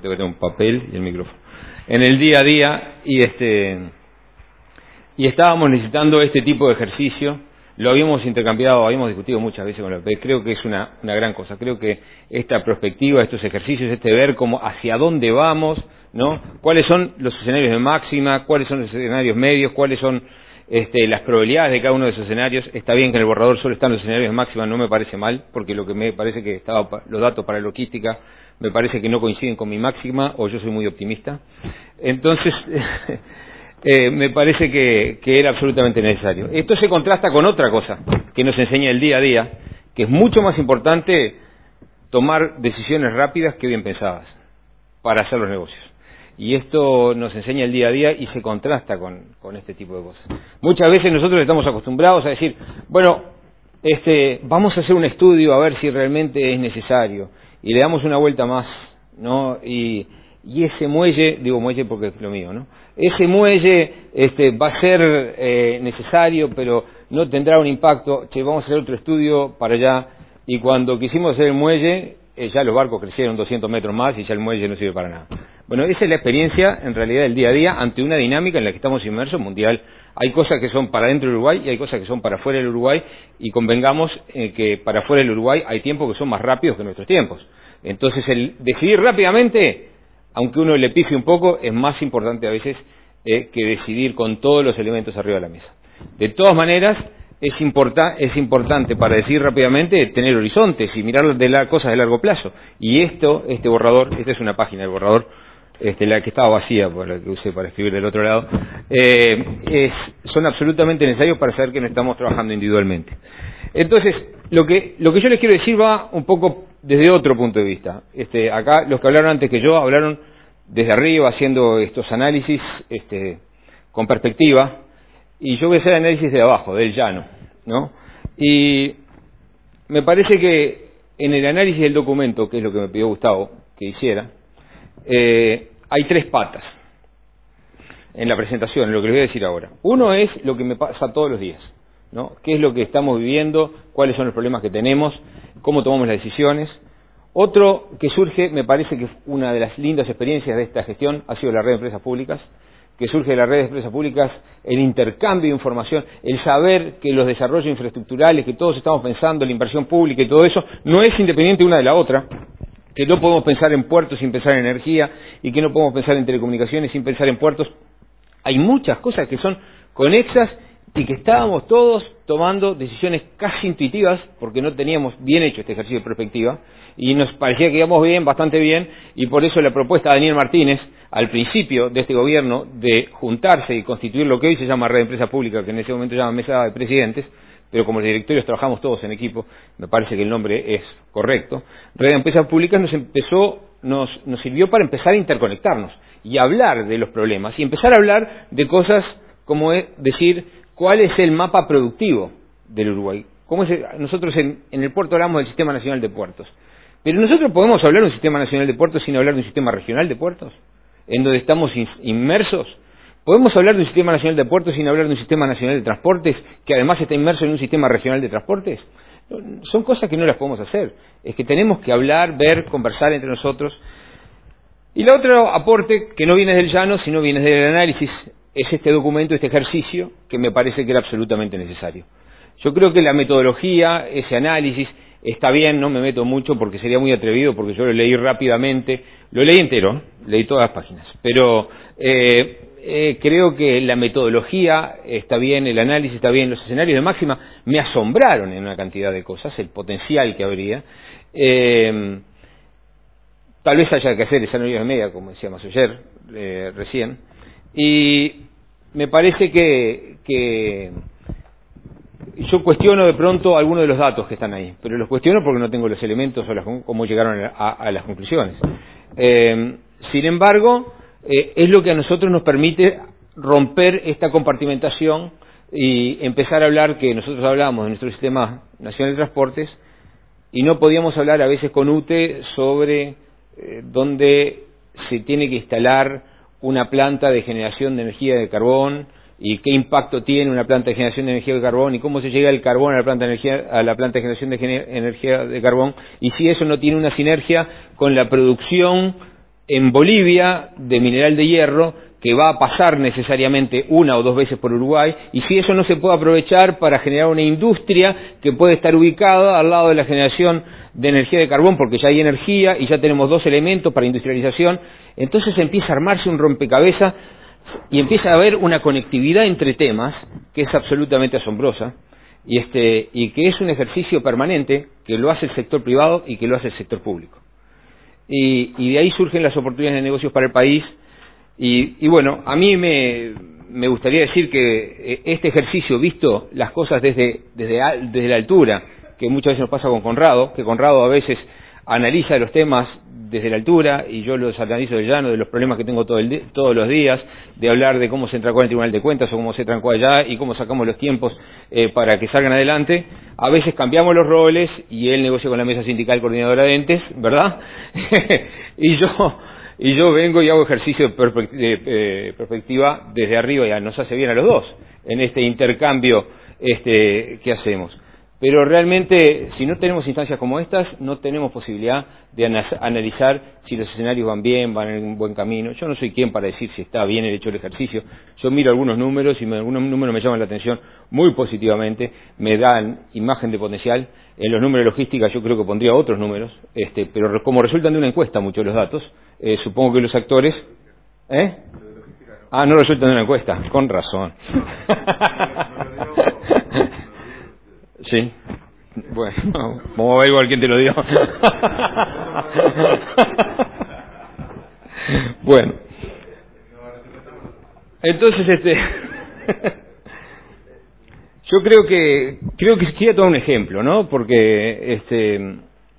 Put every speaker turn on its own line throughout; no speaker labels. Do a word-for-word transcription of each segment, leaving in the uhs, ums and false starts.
tengo que tener un papel y el micrófono. En el día a día, y este y estábamos necesitando este tipo de ejercicio. Lo habíamos intercambiado, habíamos discutido muchas veces con la P. Creo que es una, una gran cosa. Creo que esta perspectiva, estos ejercicios, este ver cómo hacia dónde vamos, ¿no? Cuáles son los escenarios de máxima, cuáles son los escenarios medios, cuáles son este, las probabilidades de cada uno de esos escenarios. Está bien que en el borrador solo están los escenarios de máxima, no me parece mal, porque lo que me parece que estaba los datos para logística me parece que no coinciden con mi máxima, o yo soy muy optimista. Entonces Eh, me parece que, que era absolutamente necesario. Esto se contrasta con otra cosa que nos enseña el día a día, que es mucho más importante tomar decisiones rápidas que bien pensadas para hacer los negocios. Y esto nos enseña el día a día y se contrasta con, con este tipo de cosas. Muchas veces nosotros estamos acostumbrados a decir, bueno, este, vamos a hacer un estudio a ver si realmente es necesario, y le damos una vuelta más, ¿no? Y, y ese muelle, digo muelle porque es lo mío, ¿no? Ese muelle este, va a ser eh, necesario, pero no tendrá un impacto. Che, vamos a hacer otro estudio para allá. Y cuando quisimos hacer el muelle, eh, ya los barcos crecieron doscientos metros más y ya el muelle no sirve para nada. Bueno, esa es la experiencia, en realidad, del día a día ante una dinámica en la que estamos inmersos mundial. Hay cosas que son para dentro del Uruguay y hay cosas que son para fuera del Uruguay, y convengamos eh, que para fuera del Uruguay hay tiempos que son más rápidos que nuestros tiempos. Entonces, el decidir rápidamente, aunque uno le pifie un poco, es más importante a veces eh, que decidir con todos los elementos arriba de la mesa. De todas maneras, es, importa, es importante para decidir rápidamente tener horizontes y mirar de las cosas de largo plazo. Y esto, este borrador, esta es una página del borrador, este, la que estaba vacía, por la que usé para escribir del otro lado, eh, es, son absolutamente necesarios para saber que no estamos trabajando individualmente. Entonces, lo que, lo que yo les quiero decir va un poco desde otro punto de vista. Este, acá los que hablaron antes que yo hablaron desde arriba, haciendo estos análisis este, con perspectiva, y yo voy a hacer análisis de abajo, del llano, ¿no? Y me parece que en el análisis del documento, que es lo que me pidió Gustavo que hiciera, eh, hay tres patas en la presentación, en lo que les voy a decir ahora. Uno es lo que me pasa todos los días, ¿no? ¿Qué es lo que estamos viviendo? ¿Cuáles son los problemas que tenemos? ¿Cómo tomamos las decisiones? Otro que surge, me parece que una de las lindas experiencias de esta gestión ha sido la red de empresas públicas, que surge de la red de empresas públicas, el intercambio de información, el saber que los desarrollos infraestructurales, que todos estamos pensando, la inversión pública y todo eso, no es independiente una de la otra, que no podemos pensar en puertos sin pensar en energía, y que no podemos pensar en telecomunicaciones sin pensar en puertos. Hay muchas cosas que son conexas y que estábamos todos tomando decisiones casi intuitivas, porque no teníamos bien hecho este ejercicio de perspectiva, y nos parecía que íbamos bien, bastante bien, y por eso la propuesta de Daniel Martínez, al principio de este gobierno, de juntarse y constituir lo que hoy se llama Red de Empresas Públicas, que en ese momento se llama Mesa de Presidentes, pero como los directorios trabajamos todos en equipo, me parece que el nombre es correcto. Red de Empresas Públicas nos empezó, nos, nos sirvió para empezar a interconectarnos y hablar de los problemas, y empezar a hablar de cosas como es decir, ¿cuál es el mapa productivo del Uruguay? ¿Cómo es el, nosotros en, en el puerto hablamos del Sistema Nacional de Puertos, pero nosotros podemos hablar de un Sistema Nacional de Puertos sin hablar de un Sistema Regional de Puertos, en donde estamos inmersos. Podemos hablar de un Sistema Nacional de Puertos sin hablar de un Sistema Nacional de Transportes, que además está inmerso en un Sistema Regional de Transportes. Son cosas que no las podemos hacer. Es que tenemos que hablar, ver, conversar entre nosotros. Y el otro aporte, que no viene del llano, sino viene del análisis, es este documento, este ejercicio, que me parece que era absolutamente necesario. Yo creo que la metodología, ese análisis, está bien, no me meto mucho porque sería muy atrevido, porque yo lo leí rápidamente, lo leí entero, leí todas las páginas, pero eh, eh, creo que la metodología está bien, el análisis está bien, los escenarios de máxima me asombraron en una cantidad de cosas, el potencial que habría. Eh, tal vez haya que hacer escenarios de media, como decíamos ayer, eh, recién, y me parece que, que yo cuestiono de pronto algunos de los datos que están ahí, pero los cuestiono porque no tengo los elementos o las, cómo llegaron a, a, a las conclusiones. Eh, sin embargo, eh, es lo que a nosotros nos permite romper esta compartimentación y empezar a hablar, que nosotros hablamos de nuestro Sistema Nacional de Transportes y no podíamos hablar a veces con U T E sobre eh, dónde se tiene que instalar una planta de generación de energía de carbón y qué impacto tiene una planta de generación de energía de carbón y cómo se llega el carbón a la planta de energía, a la planta de generación de gener energía de carbón, y si eso no tiene una sinergia con la producción en Bolivia de mineral de hierro que va a pasar necesariamente una o dos veces por Uruguay, y si eso no se puede aprovechar para generar una industria que puede estar ubicada al lado de la generación de energía de carbón, porque ya hay energía y ya tenemos dos elementos para industrialización, entonces empieza a armarse un rompecabezas y empieza a haber una conectividad entre temas que es absolutamente asombrosa, y, este, y que es un ejercicio permanente que lo hace el sector privado y que lo hace el sector público. Y, y de ahí surgen las oportunidades de negocios para el país. Y, y bueno, a mí me, me gustaría decir que este ejercicio, visto las cosas desde, desde, desde la altura, que muchas veces nos pasa con Conrado, que Conrado a veces analiza los temas desde la altura y yo los analizo de llano, de los problemas que tengo todo el, todos los días, de hablar de cómo se trancó en el Tribunal de Cuentas o cómo se trancó allá y cómo sacamos los tiempos eh, para que salgan adelante. A veces cambiamos los roles y él negocia con la mesa sindical coordinadora de entes, ¿verdad? y yo y yo vengo y hago ejercicio de, perspect de eh, perspectiva desde arriba, y nos hace bien a los dos en este intercambio este, que hacemos. Pero realmente, si no tenemos instancias como estas, no tenemos posibilidad de analizar si los escenarios van bien, van en un buen camino. Yo no soy quien para decir si está bien el hecho del ejercicio. Yo miro algunos números y me, algunos números me llaman la atención muy positivamente, me dan imagen de potencial. En los números de logística yo creo que pondría otros números, este, pero como resultan de una encuesta muchos los datos, eh, supongo que los actores... ¿Eh? Ah, no resultan de una encuesta, con razón. Sí, bueno, vamos a ver igual quién te lo dio. Bueno, entonces este, yo creo que creo que quería tomar un ejemplo, ¿no? Porque este,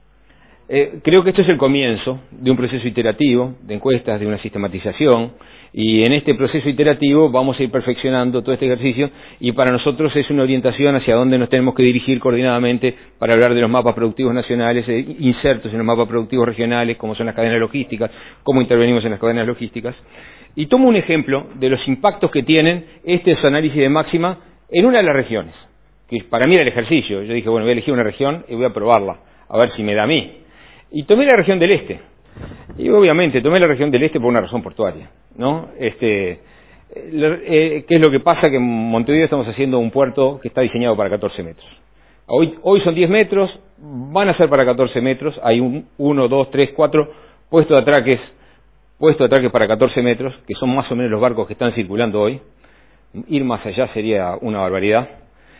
eh, creo que esto es el comienzo de un proceso iterativo de encuestas, de una sistematización. Y en este proceso iterativo vamos a ir perfeccionando todo este ejercicio, y para nosotros es una orientación hacia dónde nos tenemos que dirigir coordinadamente para hablar de los mapas productivos nacionales, eh, insertos en los mapas productivos regionales, como son las cadenas logísticas, cómo intervenimos en las cadenas logísticas. Y tomo un ejemplo de los impactos que tienen estos análisis de máxima en una de las regiones, que para mí era el ejercicio. Yo dije, bueno, voy a elegir una región y voy a probarla, a ver si me da a mí. Y tomé la región del Este. Y obviamente tomé la región del Este por una razón portuaria, ¿no? Este, eh, ¿qué es lo que pasa? Que en Montevideo estamos haciendo un puerto que está diseñado para catorce metros. Hoy, hoy son diez metros, van a ser para catorce metros, hay un, uno, dos, tres, cuatro puestos de atraques, puestos de atraques para catorce metros, que son más o menos los barcos que están circulando hoy. Ir más allá sería una barbaridad.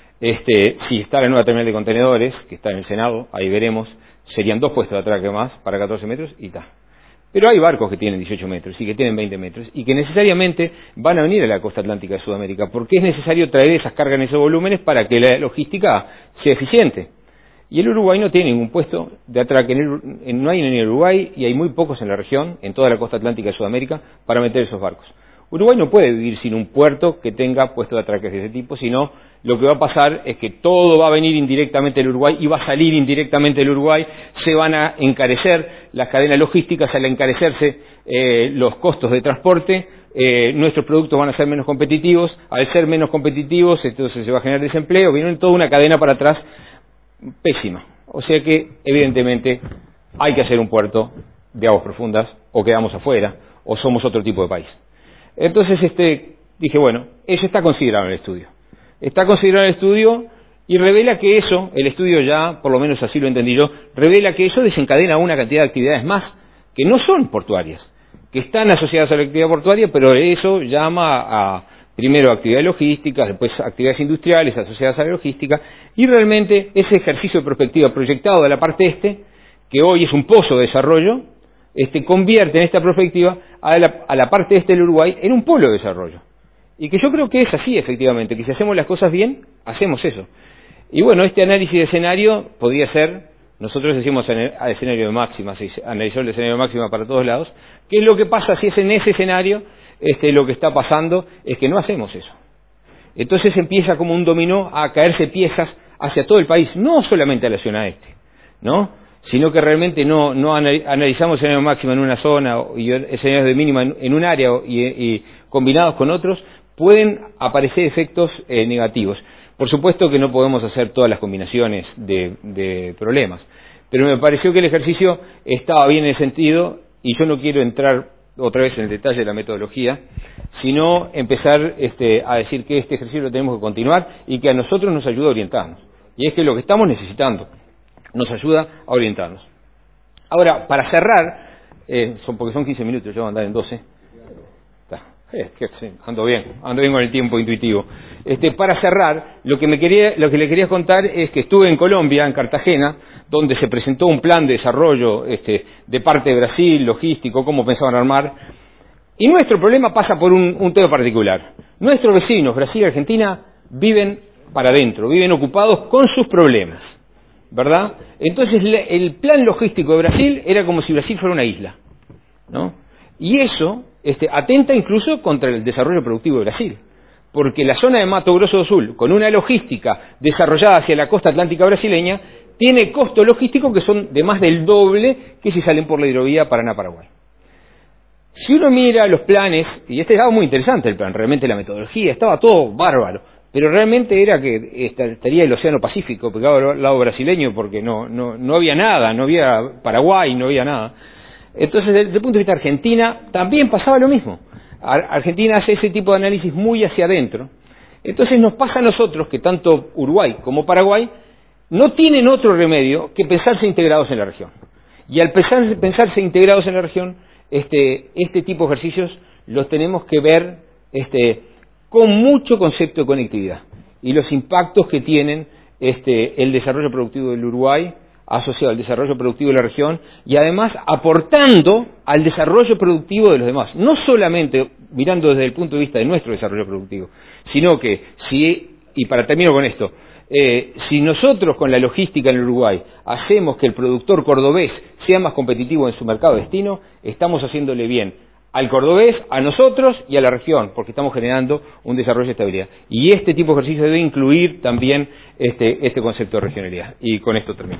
Este, si está la nueva terminal de contenedores, que está en el Senado, ahí veremos, serían dos puestos de atraque más para catorce metros y está. Pero hay barcos que tienen dieciocho metros y que tienen veinte metros y que necesariamente van a venir a la costa atlántica de Sudamérica, porque es necesario traer esas cargas en esos volúmenes para que la logística sea eficiente. Y el Uruguay no tiene ningún puesto de atraque, en el, en, no hay en el Uruguay, y hay muy pocos en la región, en toda la costa atlántica de Sudamérica, para meter esos barcos. Uruguay no puede vivir sin un puerto que tenga puesto de atraques de ese tipo, sino lo que va a pasar es que todo va a venir indirectamente del Uruguay y va a salir indirectamente del Uruguay, se van a encarecer las cadenas logísticas, al encarecerse eh, los costos de transporte, eh, nuestros productos van a ser menos competitivos, al ser menos competitivos entonces se va a generar desempleo, viene toda una cadena para atrás pésima. O sea que evidentemente hay que hacer un puerto de aguas profundas, o quedamos afuera, o somos otro tipo de país. Entonces este dije, bueno, eso está considerado en el estudio. Está considerado en el estudio y revela que eso, el estudio ya, por lo menos así lo entendí yo, revela que eso desencadena una cantidad de actividades más que no son portuarias, que están asociadas a la actividad portuaria, pero eso llama a, primero, actividades logísticas, después actividades industriales asociadas a la logística, y realmente ese ejercicio de perspectiva proyectado de la parte este, que hoy es un pozo de desarrollo, este, convierte en esta perspectiva a la, a la parte este del Uruguay en un polo de desarrollo. Y que yo creo que es así, efectivamente, que si hacemos las cosas bien, hacemos eso. Y bueno, este análisis de escenario podría ser, nosotros decimos a escenario de máxima, se analizó el escenario de máxima para todos lados. ¿Qué es lo que pasa si es en ese escenario? Este, lo que está pasando es que no hacemos eso. Entonces empieza como un dominó a caerse piezas hacia todo el país, no solamente a la zona este, ¿no? Sino que realmente no, no analizamos escenario máximo en una zona y escenarios de mínima en, en un área y, y combinados con otros, pueden aparecer efectos eh, negativos. Por supuesto que no podemos hacer todas las combinaciones de, de problemas, pero me pareció que el ejercicio estaba bien en el sentido y yo no quiero entrar otra vez en el detalle de la metodología, sino empezar este, a decir que este ejercicio lo tenemos que continuar y que a nosotros nos ayuda a orientarnos. Y es que lo que estamos necesitando nos ayuda a orientarnos. Ahora, para cerrar, eh, son porque son quince minutos, yo voy a andar en doce. Está. Eh, que, sí, ando bien, ando bien con el tiempo intuitivo. Este, para cerrar, lo que me quería, lo que le quería contar es que estuve en Colombia, en Cartagena, donde se presentó un plan de desarrollo este, de parte de Brasil, logístico, cómo pensaban armar. Y nuestro problema pasa por un, un tema particular. Nuestros vecinos, Brasil y Argentina, viven para adentro, viven ocupados con sus problemas, ¿verdad? Entonces el plan logístico de Brasil era como si Brasil fuera una isla, ¿no? Y eso este, atenta incluso contra el desarrollo productivo de Brasil, porque la zona de Mato Grosso do Sul, con una logística desarrollada hacia la costa atlántica brasileña, tiene costos logísticos que son de más del doble que si salen por la hidrovía Paraná-Paraguay. Si uno mira los planes, y este estaba muy interesante el plan, realmente la metodología, estaba todo bárbaro, pero realmente era que estaría el Océano Pacífico pegado al lado brasileño porque no, no, no había nada, no había Paraguay, no había nada. Entonces, desde el punto de vista de Argentina, también pasaba lo mismo. Argentina hace ese tipo de análisis muy hacia adentro. Entonces nos pasa a nosotros que tanto Uruguay como Paraguay no tienen otro remedio que pensarse integrados en la región. Y al pensar, pensarse integrados en la región, este, este tipo de ejercicios los tenemos que ver este, con mucho concepto de conectividad y los impactos que tienen este, el desarrollo productivo del Uruguay asociado al desarrollo productivo de la región y además aportando al desarrollo productivo de los demás, no solamente mirando desde el punto de vista de nuestro desarrollo productivo, sino que si, y para terminar con esto, eh, si nosotros con la logística en el Uruguay hacemos que el productor cordobés sea más competitivo en su mercado de destino, estamos haciéndole bien al cordobés, a nosotros y a la región, porque estamos generando un desarrollo de estabilidad. Y este tipo de ejercicio debe incluir también este, este concepto de regionalidad. Y con esto termino.